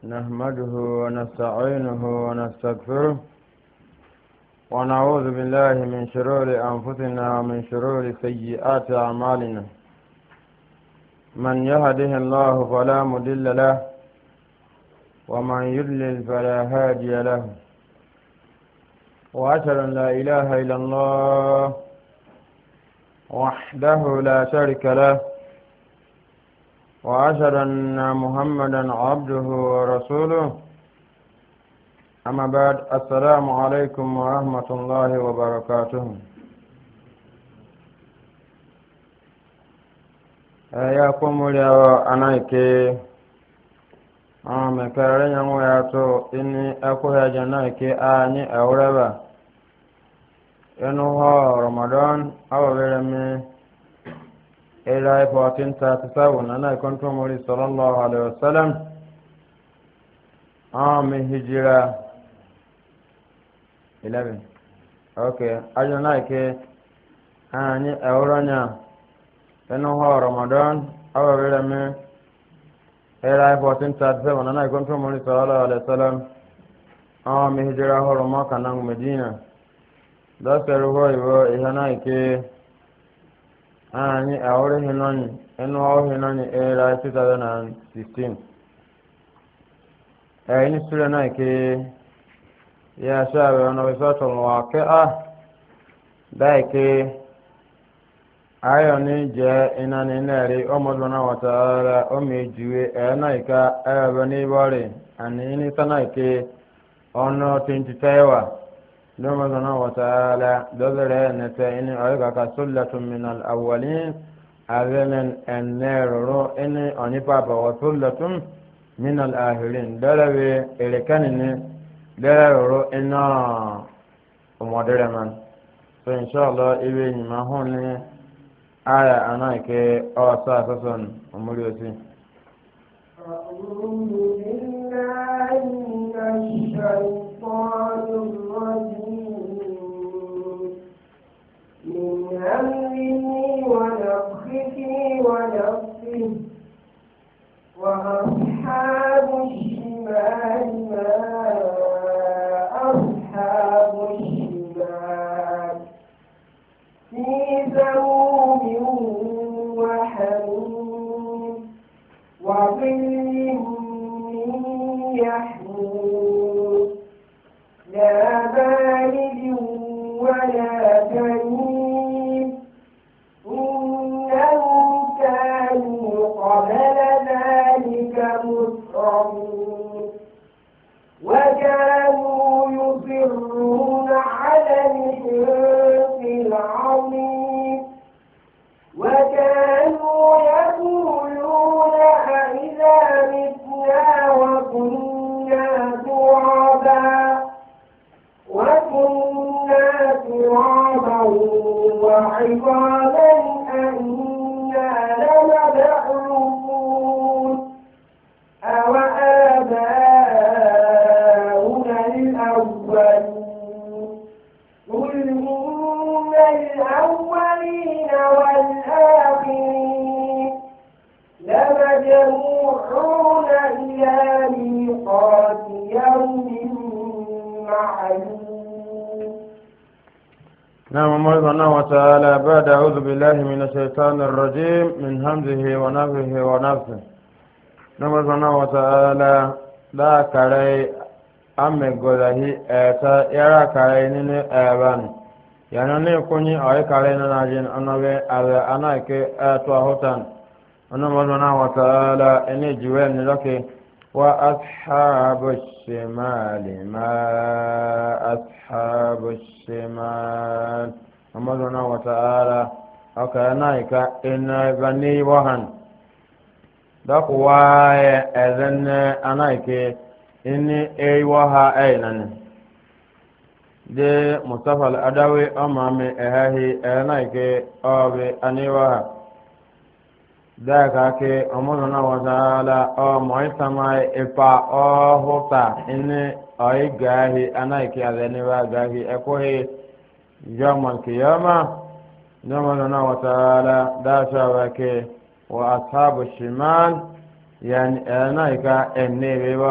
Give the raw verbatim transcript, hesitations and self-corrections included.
نحمده ونستعينه ونستغفره ونعوذ بالله من شرور أنفسنا ومن شرور سيئات أعمالنا من يهده الله فلا مضل له ومن يضلل فلا هادي له وأشهد أن لا إله إلا الله وحده لا شريك له وأشهد أن محمدا عبده ورسوله أما بعد السلام عليكم ورحمة الله وبركاته يا قوم يا أنايك أنا كارين يا تو إني أكو هجنايك أني أوربا إنه رمضان أو غيره إلى fourteen thirty-seven أنا كنت مولي صلى الله عليه وسلم عام هجرة eleven أوكي أجل كي أني أورانيا إنه رمضان أو غيره من إلى fourteen thirty-seven أنا كنت مولي صلى الله عليه وسلم عام هجرة هرما كان مدينة ده سرهو يبو إهنا كي anyị ahụrụghị nọnyị ịnụ ọhụrụ nọnyị era twenty sixteen ẹ̀yìn sílẹ̀ náà kí yẹ ṣáàbẹ̀ ọ̀nà ìsọ́tọ̀ wà kẹ́ á dáì kí ayọ̀ ní jẹ́ iná ní ilẹ̀-rí ọmọdún náà wọ̀ta ara ọmọ ìjúwe ẹ̀ náà ìka ẹ̀rọ ní bọ́ọ̀rì àní ní sánà kí ọ̀nà twenty tẹ́wà لمن وتعالى دبر نتا إن أيقك سلة من الأولين أذن النار رو إن أني بابا وسلة من الآخرين دلو إلى كان دلو رو إن ومدر من فإن شاء الله إبن ما هون آية أنا كي أساسا أمريوسي أعوذ بالله من الشيطان الرجيم من همه ونفخه ونفسه وأصحاب الشمال ما أصحاب الشمال في سموم وحميم وظل من يحموم لا بارد ولا كريم إنهم كانوا قبل ذلك مترفين وكانوا يصرون على الحنث العظيم وكانوا يقولون أئذا متنا وكنا ترابا وكنا ترابا وعظاما أئنا لمبعوثون أوآباؤنا الأولين قل إن الأولين والآخرين لمجموعون إلى ميقات يوم معلوم. نعم الله سبحانه وتعالى بعد أعوذ بالله من الشيطان الرجيم من همزه ونفخه ونفسه. نعم الله سبحانه وتعالى لا كري أمي قوله إيتا يرى كري نيني إيبان يعني نيكوني أي كري نناجين أنوي أذي أنايك إيتوا هوتان. نعم الله سبحانه وتعالى إني جوين لكي وأصحاب الشمال ما أصحاب الشمال محمد سبحانه وتعالى أكنايك إن بني وهن دقواي أذن أنايك إني أيوها أينن دي مصطفى الأدوي أمامي أههي أنايك أبي أنيوها ذاك أمرنا وتعالى أو معتمى إفا أو هوتا إن أي جاهي أنا كي أذني وجاهي أكوه يوم القيامة نمرنا وتعالى داشا وكي وأصحاب الشمال يعني أنا كا إني